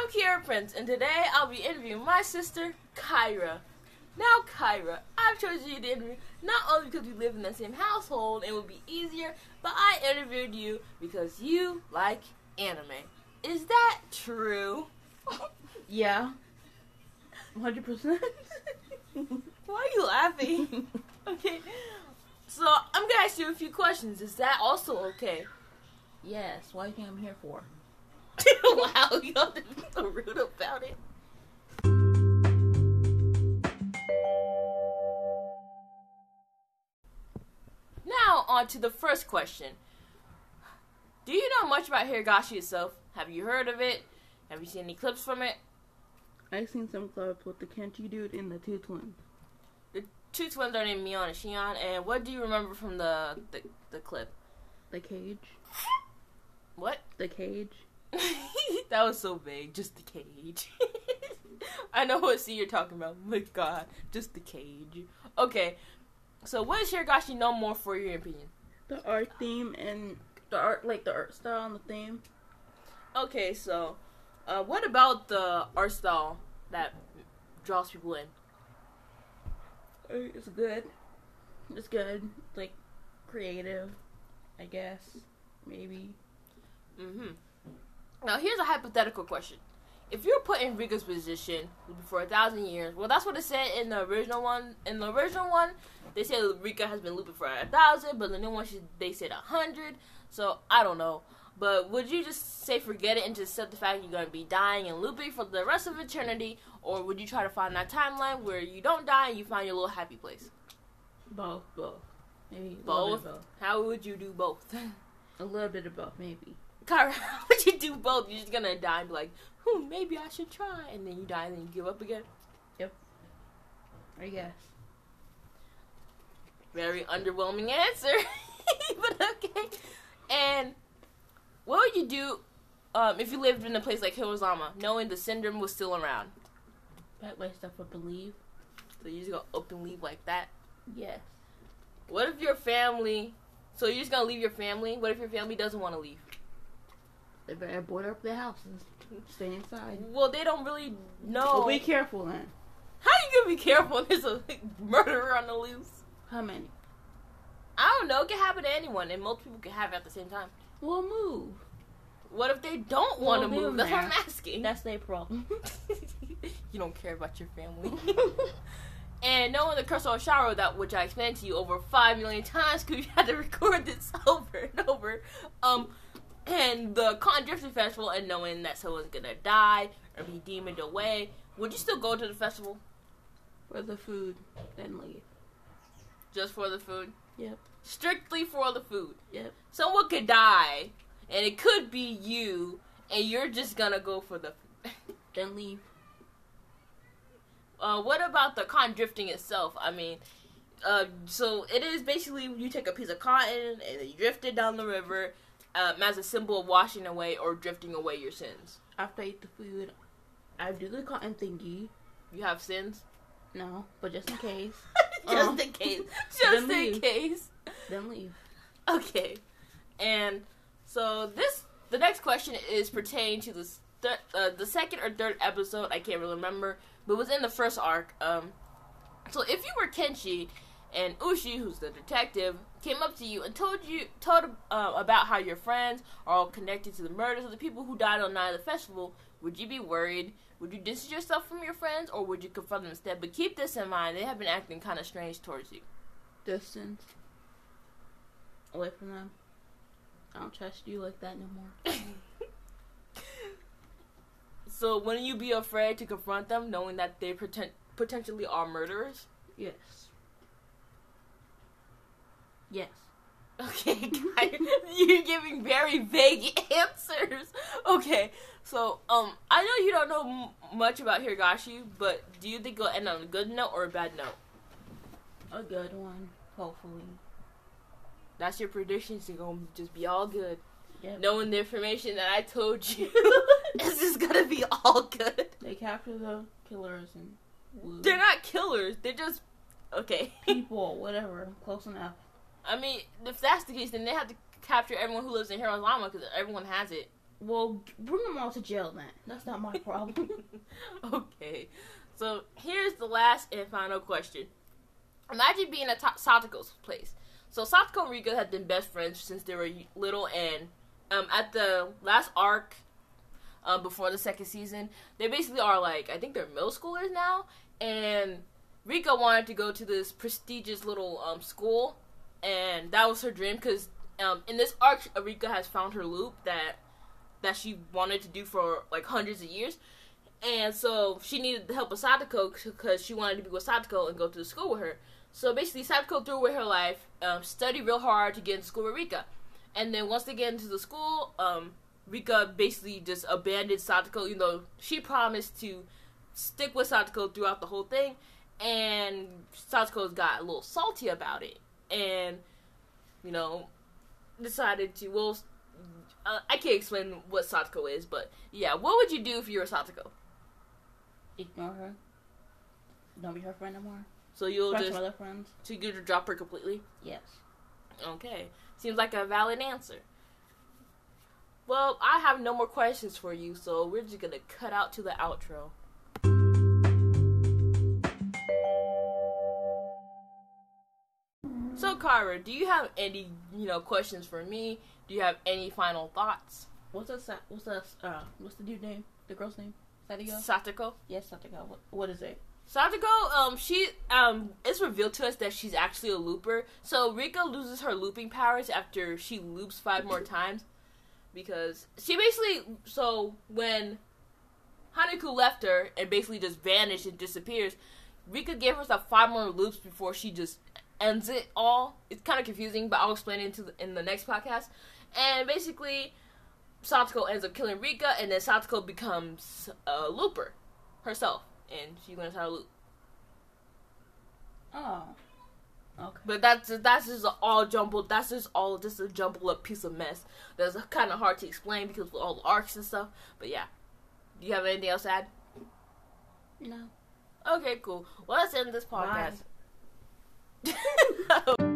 Kiera Prince, and today I'll be interviewing my sister, Kyra. Now, Kyra, I've chosen you to interview not only because we live in the same household and it would be easier, but I interviewed you because you like anime. Is that true? Yeah. 100%. Why are you laughing? Okay, so I'm gonna ask you a few questions. Is that also okay? Yes. Why do you think I'm here for? Wow, you have to be so rude about it. Now, on to the first question. Do you know much about Hirogashi itself? Have you heard of it? Have you seen any clips from it? I've seen some clips with the Kenshi dude and the two twins. The two twins are named Mion and Shion, and what do you remember from the clip? The cage. What? The cage. That was so vague. Just the cage. I know what scene you're talking about. My God, just the cage. Okay, so what is Hirogashi known more for, your opinion? The art theme and the art, like the art style and the theme. Okay, so what about the art style that draws people in? It's good. It's good. It's like creative, I guess. Maybe. Now, here's a hypothetical question. If you were put in Rika's position for 1,000 years, well, that's what it said in the original one. In the original one, they said Rika has been looping for 1,000, but the new one, they said 100. So, I don't know. But would you just say forget it and just accept the fact you're going to be dying and looping for the rest of eternity? Or would you try to find that timeline where you don't die and you find your little happy place? Both. Maybe Both? both. How would you do both? A little bit of both, maybe. Kyra, how would you do both? You're just gonna die and be like, maybe I should try. And then you die and then you give up again? Yep. I guess. Very underwhelming answer. But okay. And what would you do if you lived in a place like Hirozama, knowing the syndrome was still around? Pack my stuff up and leave. So you just gonna up and leave like that? Yes. What if your family... So you're just gonna leave your family? What if your family doesn't want to leave? They better board up their houses. Stay inside. Well, they don't really know. Well, be careful then. How you gonna be careful when there's a murderer on the loose? How many? I don't know. It can happen to anyone, and most people can have it at the same time. Well, move. What if they don't want to leave move? them That's what there. I'm asking. That's their problem. You don't care about your family. And knowing the curse of Osharo, that which I explained to you over 5 million times, because you had to record this over and over. And the Con Drifting Festival, and knowing that someone's gonna die or be demoned away, would you still go to the festival? For the food, then leave. Just for the food? Yep. Strictly for the food. Yep. Someone could die, and it could be you, and you're just gonna go for the food. Then leave. What about the cotton drifting itself? I mean, so it is basically you take a piece of cotton and you drift it down the river as a symbol of washing away or drifting away your sins. After I eat the food, I do the cotton thingy. You have sins? No, but just in case. Just in case. Just Then in leave. case. Then leave. Okay. And so the next question is pertaining to the second or third episode. I can't really remember, but it was in the first arc. So if you were Kenshi and Ushi, who's the detective, came up to you and told about how your friends are all connected to the murders of the people who died on the night of the festival, would you be worried? Would you distance yourself from your friends, or would you confront them instead? But keep this in mind, they have been acting kind of strange towards you. Distance. Away from them. I don't trust you like that no more. So wouldn't you be afraid to confront them, knowing that they potentially are murderers? Yes. Yes. Okay, you're giving very vague answers. Okay, so I know you don't know much about Hirogashi, but do you think it'll end on a good note or a bad note? A good one, hopefully. That's your predictions. You're gonna just be all good. Yep. Knowing the information that I told you, it's just gonna be all good. They capture the killers and woo. They're not killers. They're just okay. People, whatever, close enough. I mean, if that's the case, then they have to capture everyone who lives in Hirozama because everyone has it. Well, bring them all to jail then. That's not my problem. Okay, so here's the last and final question. Imagine being at Satoko's place. So Satoko and Rika have been best friends since they were little, and at the last arc, before the second season, they basically are like, I think they're middle schoolers now, and Rika wanted to go to this prestigious little school, and that was her dream, because in this arc, Rika has found her loop that she wanted to do for like hundreds of years. And so she needed the help of Satoko because she wanted to be with Satoko and go to the school with her. So basically, Satoko threw away her life, studied real hard to get into school with Rika. And then once they get into the school, Rika basically just abandoned Satoko, even though she promised to stick with Satoko throughout the whole thing. And Satoko's got a little salty about it. And, you know, decided to, well, I can't explain what Satoko is, but yeah, what would you do if you were Satoko? Ignore her. Don't be her friend anymore. So you'll Friends just, from other friends. so you just drop her completely? Yes. Okay. Seems like a valid answer. Well, I have no more questions for you, so we're just gonna cut out to the outro. So, Kara, do you have any, questions for me? Do you have any final thoughts? What's the dude name? The girl's name? Satoko? Satoko? Yes, Satoko. What is it? Satoko, it's revealed to us that she's actually a looper. So Rika loses her looping powers after she loops 5 more times. Because she basically, so when Hanaku left her and basically just vanished and disappears, Rika gave herself 5 more loops before she just ends it all. It's kind of confusing, but I'll explain it in the next podcast. And basically, Satoko ends up killing Rika, and then Satoko becomes a looper herself, and she learns how to loop. Oh, okay. But that's just all jumbled. That's just a jumbled up piece of mess. That's kind of hard to explain because of all the arcs and stuff. But yeah, do you have anything else to add? No. Okay, cool. Well, let's end this podcast. Bye.